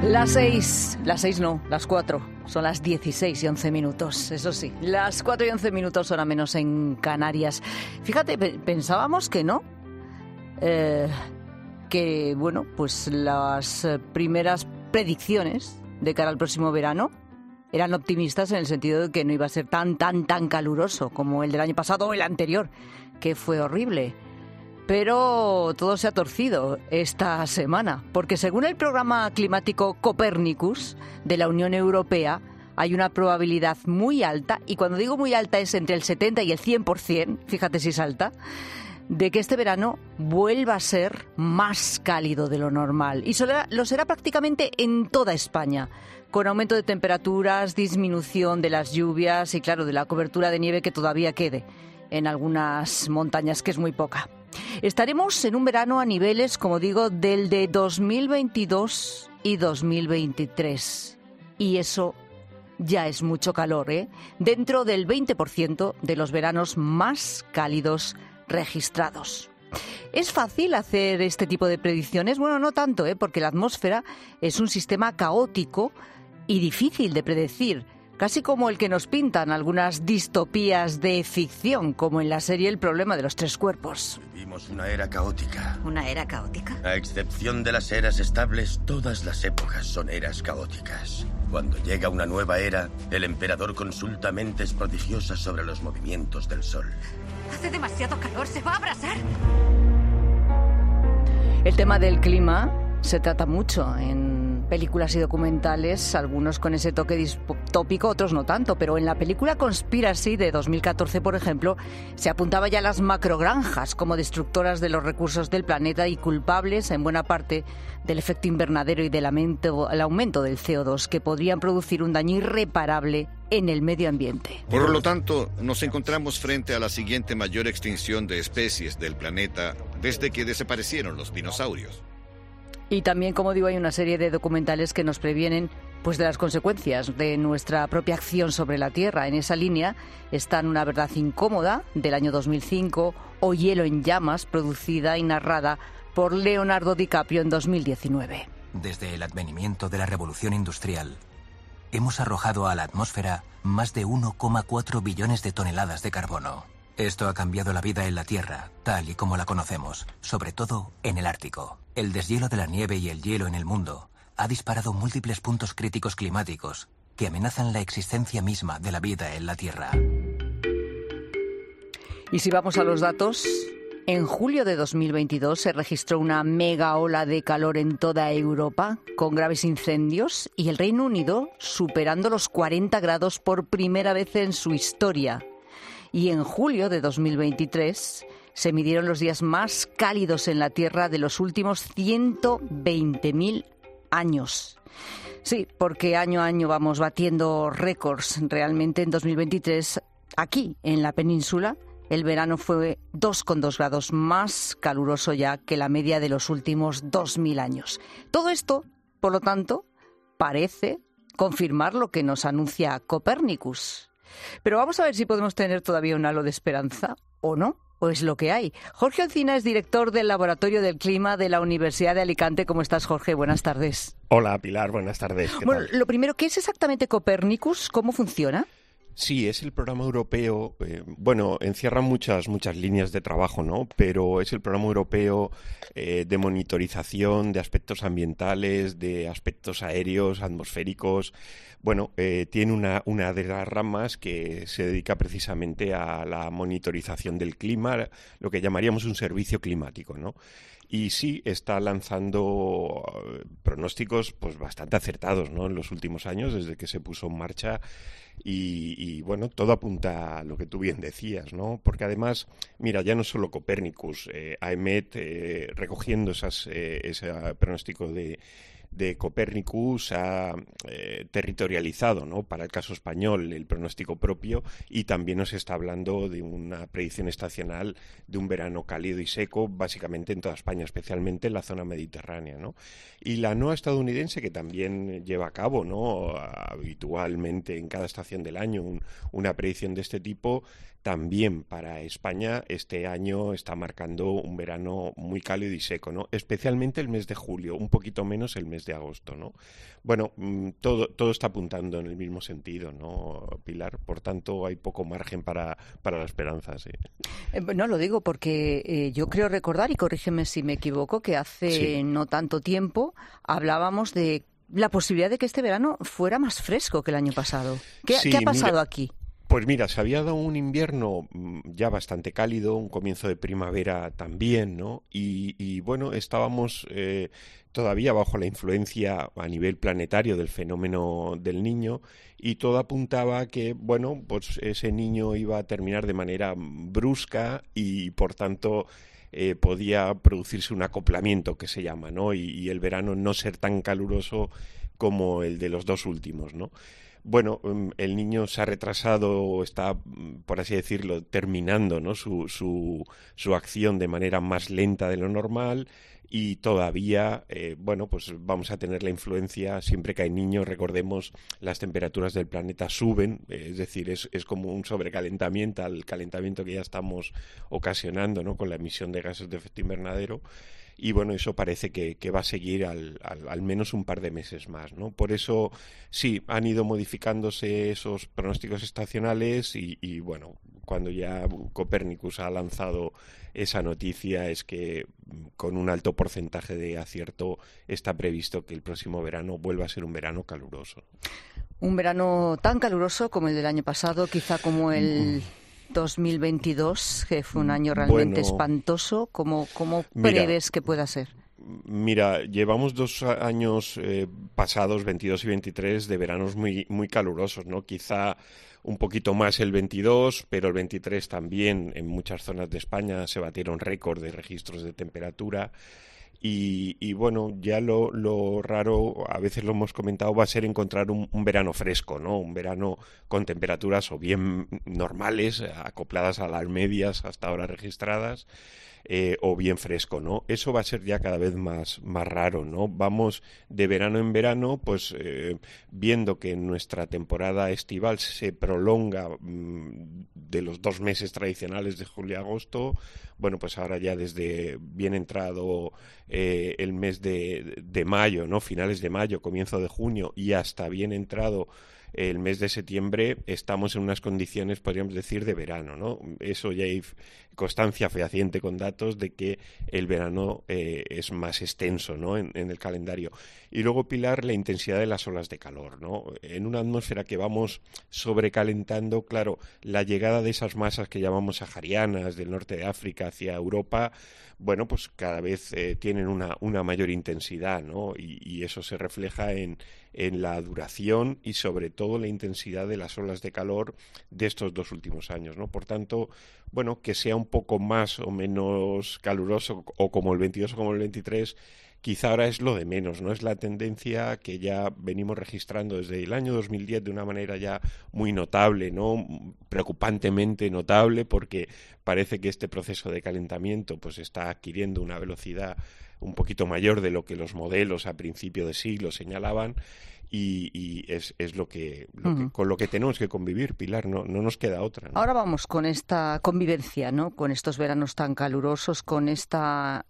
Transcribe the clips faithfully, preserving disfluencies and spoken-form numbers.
Las seis, las seis no, las cuatro, son las dieciséis y once minutos, eso sí, las cuatro y once minutos hora menos en Canarias. Fíjate, pensábamos que no, eh, que bueno, pues las primeras predicciones de cara al próximo verano eran optimistas en el sentido de que no iba a ser tan, tan, tan caluroso como el del año pasado o el anterior, que fue horrible. Pero todo se ha torcido esta semana, porque según el programa climático Copernicus de la Unión Europea, hay una probabilidad muy alta, y cuando digo muy alta es entre el setenta y el cien por ciento, fíjate si es alta, de que este verano vuelva a ser más cálido de lo normal. Y lo será prácticamente en toda España, con aumento de temperaturas, disminución de las lluvias y, claro, de la cobertura de nieve que todavía quede en algunas montañas, que es muy poca. Estaremos en un verano a niveles, como digo, del de dos mil veintidós y dos mil veintitrés. Y eso ya es mucho calor, ¿eh? Dentro del veinte por ciento de los veranos más cálidos registrados. ¿Es fácil hacer este tipo de predicciones? Bueno, no tanto, ¿eh? Porque la atmósfera es un sistema caótico y difícil de predecir, casi como el que nos pintan algunas distopías de ficción, como en la serie El problema de los tres cuerpos. Vivimos una era caótica. ¿Una era caótica? A excepción de las eras estables, todas las épocas son eras caóticas. Cuando llega una nueva era, el emperador consulta mentes prodigiosas sobre los movimientos del sol. Hace demasiado calor, se va a abrasar. El tema del clima se trata mucho en películas y documentales, algunos con ese toque distópico, otros no tanto, pero en la película Conspiracy de dos mil catorce, por ejemplo, se apuntaba ya a las macrogranjas como destructoras de los recursos del planeta y culpables en buena parte del efecto invernadero y del aumento, el aumento del C O dos, que podrían producir un daño irreparable en el medio ambiente. Por lo tanto, nos encontramos frente a la siguiente mayor extinción de especies del planeta desde que desaparecieron los dinosaurios. Y también, como digo, hay una serie de documentales que nos previenen pues de las consecuencias de nuestra propia acción sobre la Tierra. En esa línea están Una verdad incómoda, del año dos mil cinco, o Hielo en llamas, producida y narrada por Leonardo DiCaprio en dos mil diecinueve. Desde el advenimiento de la revolución industrial, hemos arrojado a la atmósfera más de uno coma cuatro billones de toneladas de carbono. Esto ha cambiado la vida en la Tierra, tal y como la conocemos, sobre todo en el Ártico. El deshielo de la nieve y el hielo en el mundo ha disparado múltiples puntos críticos climáticos que amenazan la existencia misma de la vida en la Tierra. Y si vamos a los datos, en julio de dos mil veintidós se registró una mega ola de calor en toda Europa, con graves incendios, y el Reino Unido superando los cuarenta grados por primera vez en su historia. Y en julio de dos mil veintitrés se midieron los días más cálidos en la Tierra de los últimos ciento veinte mil años. Sí, porque año a año vamos batiendo récords. Realmente en dos mil veintitrés, aquí en la península, el verano fue dos coma dos grados más caluroso ya que la media de los últimos dos mil años. Todo esto, por lo tanto, parece confirmar lo que nos anuncia Copernicus. Pero vamos a ver si podemos tener todavía un halo de esperanza, ¿o no? ¿O es lo que hay? Jorge Olcina es director del Laboratorio del Clima de la Universidad de Alicante. ¿Cómo estás, Jorge? Buenas tardes. Hola, Pilar. Buenas tardes. ¿Qué bueno, tal? Lo primero, ¿qué es exactamente Copernicus? ¿Cómo funciona? Sí, es el programa europeo, eh, bueno, encierra muchas muchas líneas de trabajo, ¿no? Pero es el programa europeo eh, de monitorización de aspectos ambientales, de aspectos aéreos, atmosféricos. Bueno, eh, tiene una, una de las ramas que se dedica precisamente a la monitorización del clima, lo que llamaríamos un servicio climático, ¿no? Y sí, está lanzando pronósticos pues bastante acertados, ¿no? En los últimos años, desde que se puso en marcha. Y, y bueno, todo apunta a lo que tú bien decías, ¿no? Porque además, mira, ya no solo Copernicus, eh, A E M E T, eh, recogiendo esas, eh, ese pronóstico de, de Copernicus, ha eh, territorializado, ¿no? Para el caso español, el pronóstico propio, y también nos está hablando de una predicción estacional de un verano cálido y seco, básicamente en toda España, especialmente en la zona mediterránea, ¿no? Y la NOAA estadounidense, que también lleva a cabo, ¿no? habitualmente en cada estación del año un, una predicción de este tipo, también para España este año está marcando un verano muy cálido y seco, ¿no? Especialmente el mes de julio, un poquito menos el mes de agosto, ¿no? Bueno, todo, todo está apuntando en el mismo sentido, ¿no, Pilar? Por tanto, hay poco margen para, para la esperanza, sí. Eh, no, lo digo porque eh, yo creo recordar, y corrígeme si me equivoco, que hace sí. no tanto tiempo hablábamos de la posibilidad de que este verano fuera más fresco que el año pasado. ¿Qué, sí, ¿qué ha pasado mira, aquí? Pues mira, se había dado un invierno ya bastante cálido, un comienzo de primavera también, ¿no? Y, y bueno, estábamos eh, todavía bajo la influencia a nivel planetario del fenómeno del Niño, y todo apuntaba a que, bueno, pues ese niño iba a terminar de manera brusca y, por tanto, eh, podía producirse un acoplamiento, que se llama, ¿no? Y, y el verano no ser tan caluroso como el de los dos últimos, ¿no? Bueno, el Niño se ha retrasado, está, por así decirlo, terminando, ¿no? su, su, su acción de manera más lenta de lo normal, y todavía, eh, bueno, pues vamos a tener la influencia, siempre que hay niños, recordemos, las temperaturas del planeta suben, eh, es decir, es, es como un sobrecalentamiento al calentamiento que ya estamos ocasionando, ¿no? Con la emisión de gases de efecto invernadero. Y bueno, eso parece que, que va a seguir al, al, al menos un par de meses más, ¿no? Por eso, sí, han ido modificándose esos pronósticos estacionales y, y bueno, cuando ya Copernicus ha lanzado esa noticia es que con un alto porcentaje de acierto está previsto que el próximo verano vuelva a ser un verano caluroso. Un verano tan caluroso como el del año pasado, quizá como el dos mil veintidós, que fue un año realmente bueno, espantoso. ¿Cómo, cómo prevés que pueda ser? Mira, llevamos dos años eh, pasados, veintidós y veintitrés, de veranos muy, muy calurosos, ¿no? Quizá un poquito más el veintidós, pero el veintitrés también en muchas zonas de España se batieron récord de registros de temperatura. Y, y bueno, ya lo, lo raro, a veces lo hemos comentado, va a ser encontrar un, un verano fresco, ¿no? Un verano con temperaturas o bien normales, acopladas a las medias hasta ahora registradas, eh, o bien fresco, ¿no? Eso va a ser ya cada vez más, más raro, ¿no? Vamos de verano en verano, pues eh, viendo que nuestra temporada estival se prolonga mmm, de los dos meses tradicionales de julio a agosto. Bueno, pues ahora ya desde bien entrado eh, el mes de, de mayo, ¿no? Finales de mayo, comienzo de junio, y hasta bien entrado el mes de septiembre estamos en unas condiciones, podríamos decir, de verano, ¿no? Eso ya hay constancia fehaciente con datos de que el verano eh, es más extenso, ¿no? En, en el calendario. Y luego, Pilar, la intensidad de las olas de calor, ¿no? En una atmósfera que vamos sobrecalentando, claro, la llegada de esas masas que llamamos saharianas del norte de África hacia Europa, bueno, pues cada vez eh, tienen una, una mayor intensidad, ¿no? Y, y eso se refleja en, en la duración y sobre todo la intensidad de las olas de calor de estos dos últimos años, ¿no? Por tanto, bueno, que sea un poco más o menos caluroso, o como el veintidós o como el veintitrés, quizá ahora es lo de menos, ¿no? Es la tendencia que ya venimos registrando desde el año dos mil diez de una manera ya muy notable, ¿no? Preocupantemente notable, porque parece que este proceso de calentamiento pues está adquiriendo una velocidad un poquito mayor de lo que los modelos a principio de siglo señalaban. Y, y es, es lo, que, lo que, uh-huh. con lo que tenemos que convivir, Pilar, no, no nos queda otra, ¿no? Ahora vamos con esta convivencia, ¿no? Con estos veranos tan calurosos, con esta,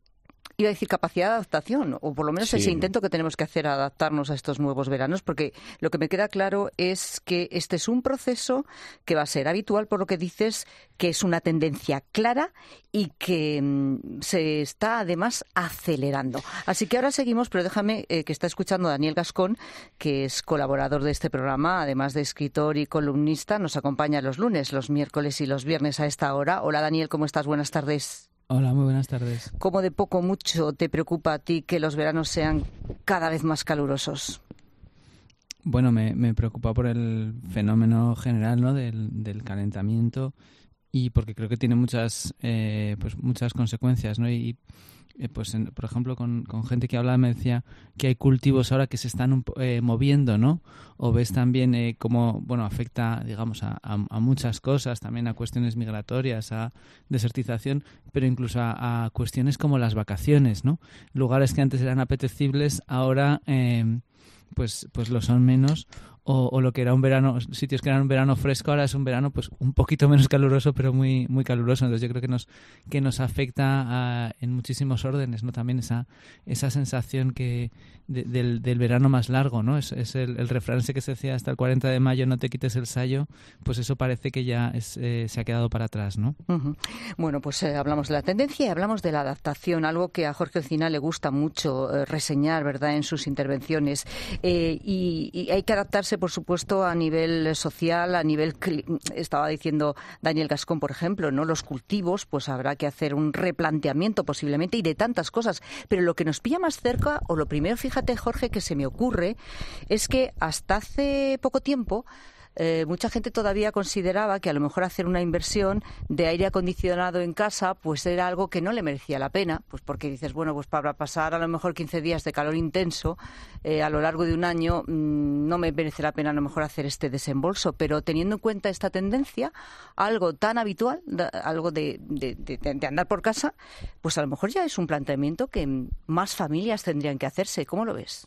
iba a decir, capacidad de adaptación, o por lo menos sí. ese intento que tenemos que hacer a adaptarnos a estos nuevos veranos, porque lo que me queda claro es que este es un proceso que va a ser habitual, por lo que dices, que es una tendencia clara y que mmm, se está además acelerando. Así que ahora seguimos, pero déjame eh, que está escuchando a Daniel Gascón, que es colaborador de este programa, además de escritor y columnista, nos acompaña los lunes, los miércoles y los viernes a esta hora. Hola Daniel, ¿cómo estás? Buenas tardes. Hola, muy buenas tardes. ¿Cómo de poco mucho te preocupa a ti que los veranos sean cada vez más calurosos? Bueno, me, me preocupa por el fenómeno general, ¿no? del, del calentamiento, y porque creo que tiene muchas eh, pues muchas consecuencias, ¿no? Y eh, pues en, por ejemplo con, con gente que hablaba me decía que hay cultivos ahora que se están un, eh, moviendo, ¿no? O ves también eh, cómo bueno afecta, digamos, a, a, a muchas cosas, también a cuestiones migratorias, a desertización, pero incluso a, a cuestiones como las vacaciones, ¿no? Lugares que antes eran apetecibles ahora eh, pues pues lo son menos. o, o lo que era un verano, sitios que eran un verano fresco, ahora es un verano pues un poquito menos caluroso, pero muy muy caluroso. Entonces yo creo que nos que nos afecta a, en muchísimos órdenes, ¿no? También esa esa sensación que de, del, del verano más largo, ¿no? Es, es el, el refrán ese que se decía hasta el cuarenta de mayo no te quites el sayo, pues eso parece que ya es, eh, se ha quedado para atrás, ¿no? Uh-huh. Bueno, pues eh, hablamos de la tendencia y hablamos de la adaptación, algo que a Jorge Encina le gusta mucho eh, reseñar, ¿verdad?, en sus intervenciones. Eh, y, y hay que adaptarse, por supuesto, a nivel social, a nivel... Estaba diciendo Daniel Gascón, por ejemplo, ¿no? Los cultivos, pues habrá que hacer un replanteamiento posiblemente y de tantas cosas. Pero lo que nos pilla más cerca, o lo primero, fíjate, Jorge, que se me ocurre, es que hasta hace poco tiempo Eh, mucha gente todavía consideraba que a lo mejor hacer una inversión de aire acondicionado en casa pues era algo que no le merecía la pena, pues porque dices, bueno, pues para pasar a lo mejor quince días de calor intenso eh, a lo largo de un año mmm, no me merece la pena a lo mejor hacer este desembolso, pero teniendo en cuenta esta tendencia, algo tan habitual, da, algo de, de, de, de andar por casa, pues a lo mejor ya es un planteamiento que más familias tendrían que hacerse. ¿Cómo lo ves?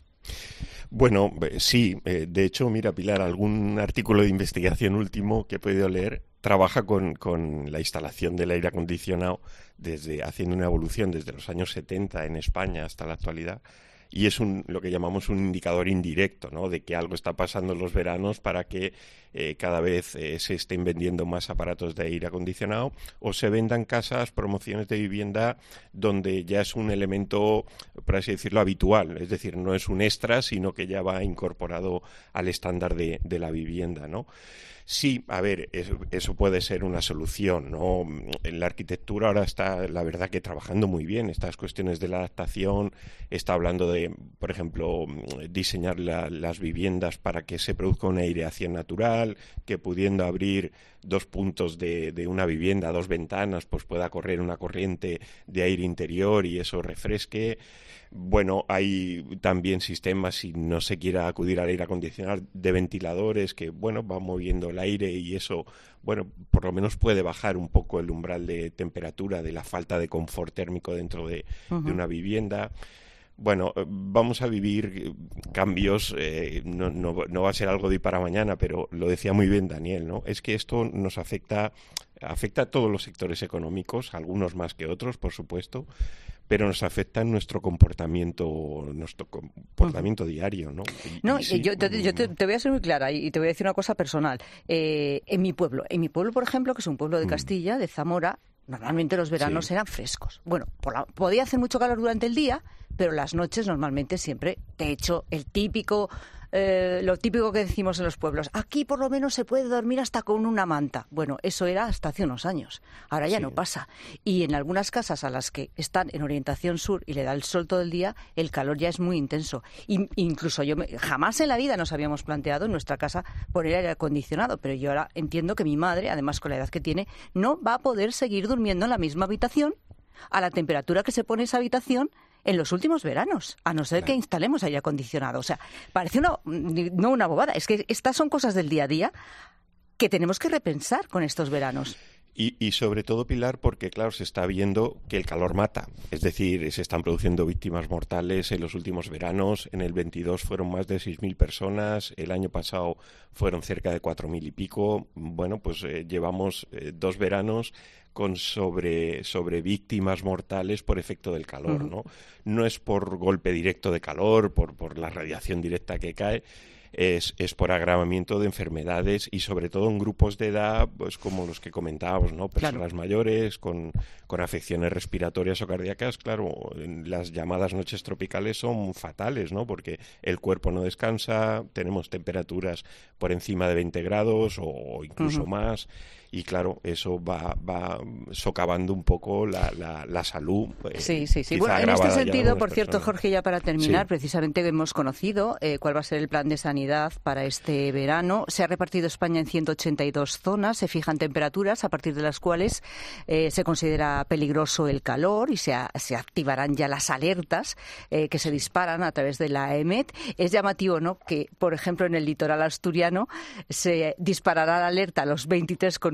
Bueno, sí. De hecho, mira, Pilar, algún artículo de investigación último que he podido leer trabaja con, con la instalación del aire acondicionado, desde haciendo una evolución desde los años setenta en España hasta la actualidad. Y es un, lo que llamamos un indicador indirecto, ¿no?, de que algo está pasando en los veranos para que eh, cada vez eh, se estén vendiendo más aparatos de aire acondicionado o se vendan casas, promociones de vivienda donde ya es un elemento, por así decirlo, habitual. Es decir, no es un extra, sino que ya va incorporado al estándar de, de la vivienda, ¿no? Sí, a ver, eso, eso puede ser una solución, ¿no? En la arquitectura ahora está, la verdad, que trabajando muy bien estas cuestiones de la adaptación, está hablando de, por ejemplo, diseñar la, las viviendas para que se produzca una aireación natural, que pudiendo abrir dos puntos de, de una vivienda, dos ventanas, pues pueda correr una corriente de aire interior y eso refresque. Bueno, hay también sistemas, si no se quiera acudir al aire acondicionado, de ventiladores que, bueno, van moviendo el aire y eso, bueno, por lo menos puede bajar un poco el umbral de temperatura de la falta de confort térmico dentro de, uh-huh. de una vivienda. Bueno, vamos a vivir cambios, eh, no, no, no va a ser algo de hoy para mañana, pero lo decía muy bien Daniel, ¿no? Es que esto nos afecta, afecta a todos los sectores económicos, algunos más que otros, por supuesto, pero nos afecta en nuestro comportamiento, nuestro comportamiento uh-huh. diario, ¿no? Y, no, y sí, yo, te, yo te, te voy a ser muy clara y te voy a decir una cosa personal. Eh, en mi pueblo, en mi pueblo, por ejemplo, que es un pueblo de Castilla, de Zamora, normalmente los veranos sí. eran frescos. Bueno, por la, podía hacer mucho calor durante el día, pero las noches normalmente siempre, de hecho, el típico, eh, lo típico que decimos en los pueblos, aquí por lo menos se puede dormir hasta con una manta. Bueno, eso era hasta hace unos años. Ahora ya sí. no pasa. Y en algunas casas a las que están en orientación sur y le da el sol todo el día, el calor ya es muy intenso. Y, incluso yo me, jamás en la vida nos habíamos planteado en nuestra casa poner aire acondicionado, pero yo ahora entiendo que mi madre, además con la edad que tiene, no va a poder seguir durmiendo en la misma habitación a la temperatura que se pone esa habitación en los últimos veranos, a no ser claro. que instalemos aire acondicionado. O sea, parece una, no una bobada, es que estas son cosas del día a día que tenemos que repensar con estos veranos. Y, y sobre todo, Pilar, porque claro, se está viendo que el calor mata. Es decir, se están produciendo víctimas mortales en los últimos veranos. En el veintidós fueron más de seis mil personas. El año pasado fueron cerca de cuatro mil y pico. Bueno, pues eh, llevamos eh, dos veranos con sobre, sobre víctimas mortales por efecto del calor, ¿no? No es por golpe directo de calor, por, por la radiación directa que cae, Es, es por agravamiento de enfermedades y sobre todo en grupos de edad, pues como los que comentábamos, ¿no? Personas claro. mayores con, con afecciones respiratorias o cardíacas. Claro, las llamadas noches tropicales son fatales, ¿no? Porque el cuerpo no descansa, tenemos temperaturas por encima de veinte grados o incluso uh-huh. más. Y claro, eso va, va socavando un poco la, la, la salud. Eh, sí, sí, sí. Bueno, en este sentido, por cierto, Jorge, ya para terminar, sí. precisamente hemos conocido eh, cuál va a ser el plan de sanidad para este verano. Se ha repartido España en ciento ochenta y dos zonas, se fijan temperaturas a partir de las cuales eh, se considera peligroso el calor y se, a, se activarán ya las alertas eh, que se disparan a través de la E M E T. Es llamativo, ¿no?, que, por ejemplo, en el litoral asturiano se disparará la alerta a los veintitrés con nueve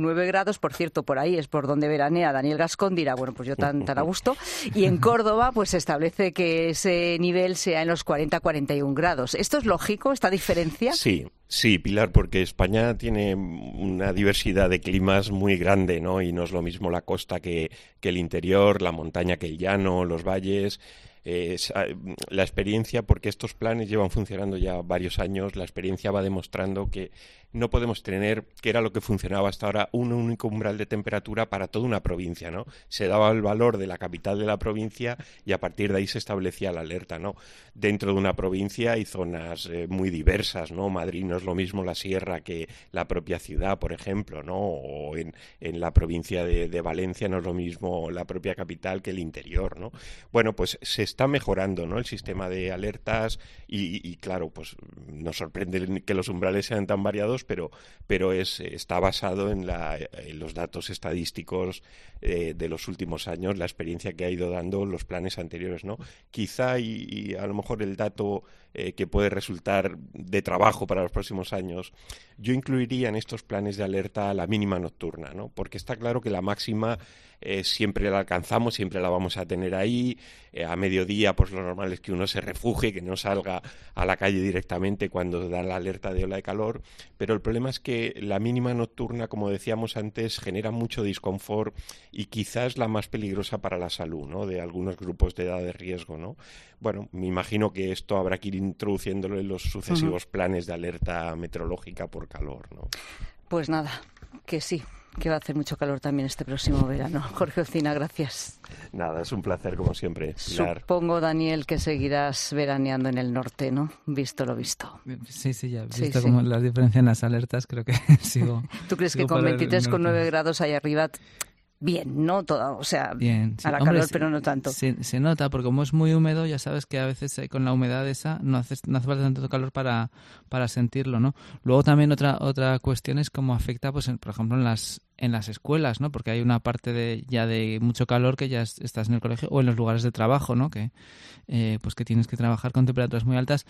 nueve grados, por cierto, por ahí es por donde veranea Daniel Gascón, dirá, bueno, pues yo tan, tan a gusto. Y en Córdoba, pues se establece que ese nivel sea en los cuarenta a cuarenta y un grados. ¿Esto es lógico, esta diferencia? Sí. Sí, Pilar, porque España tiene una diversidad de climas muy grande, ¿no? Y no es lo mismo la costa que, que el interior, la montaña que el llano, los valles. Eh, la experiencia, porque estos planes llevan funcionando ya varios años, la experiencia va demostrando que no podemos tener, que era lo que funcionaba hasta ahora, un único umbral de temperatura para toda una provincia, ¿no? Se daba el valor de la capital de la provincia y a partir de ahí se establecía la alerta, ¿no? Dentro de una provincia hay zonas eh, muy diversas, ¿no? Madrid no es lo mismo la sierra que la propia ciudad, por ejemplo, ¿no? O en, en la provincia de, de Valencia no es lo mismo la propia capital que el interior, ¿no? Bueno, pues se está mejorando, ¿no? El sistema de alertas y, y claro, pues nos sorprende que los umbrales sean tan variados, pero pero es está basado en, la, en los datos estadísticos eh, de los últimos años, la experiencia que ha ido dando los planes anteriores, ¿no? Quizá y, y a lo mejor el dato eh, que puede resultar de trabajo para los próximos años, yo incluiría en estos planes de alerta la mínima nocturna, ¿no? Porque está claro que la máxima eh, siempre la alcanzamos, siempre la vamos a tener ahí. Eh, a mediodía, pues lo normal es que uno se refugie, que no salga a la calle directamente cuando da la alerta de ola de calor, pero el problema es que la mínima nocturna, como decíamos antes, genera mucho disconfort y quizás la más peligrosa para la salud, ¿no? De algunos grupos de edad de riesgo, ¿no? Bueno, me imagino que esto habrá que ir introduciéndolo en los sucesivos uh-huh. planes de alerta meteorológica por calor, ¿no? Pues nada, que sí, que va a hacer mucho calor también este próximo verano. Jorge Olcina, gracias. Nada, es un placer como siempre, Pilar. Supongo, Daniel, que seguirás veraneando en el norte, ¿no? Visto lo visto. Sí, sí, ya. Sí, visto sí. como la diferencia en las alertas, creo que sigo... ¿Tú crees sigo que con veintitrés coma nueve norte. Grados ahí arriba... Bien, ¿no? Todo, o sea, Bien, sí. a la Hombre, calor, se, pero no tanto. Se, se nota, porque como es muy húmedo, ya sabes que a veces con la humedad esa no hace, no hace falta tanto calor para, para sentirlo, ¿no? Luego también otra otra cuestión es cómo afecta, pues, en, por ejemplo, en las en las escuelas, ¿no? Porque hay una parte de ya de mucho calor que ya estás en el colegio o en los lugares de trabajo, ¿no? Que eh, pues que tienes que trabajar con temperaturas muy altas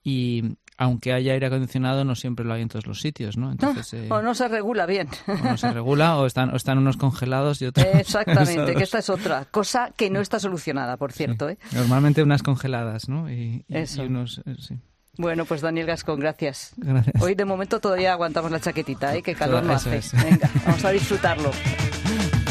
y aunque haya aire acondicionado no siempre lo hay en todos los sitios, ¿no? Entonces, eh, o no se regula bien. O no se regula o están o están unos congelados y otros... Exactamente, que esta es otra cosa que no está solucionada, por cierto, sí. ¿eh? Normalmente unas congeladas, ¿no? Y, y, Eso. y unos... Eh, sí. Bueno, pues Daniel Gascón, gracias. Gracias. Hoy de momento todavía aguantamos la chaquetita, ¿eh? Que calor no Eso hace. es. Venga, vamos a disfrutarlo.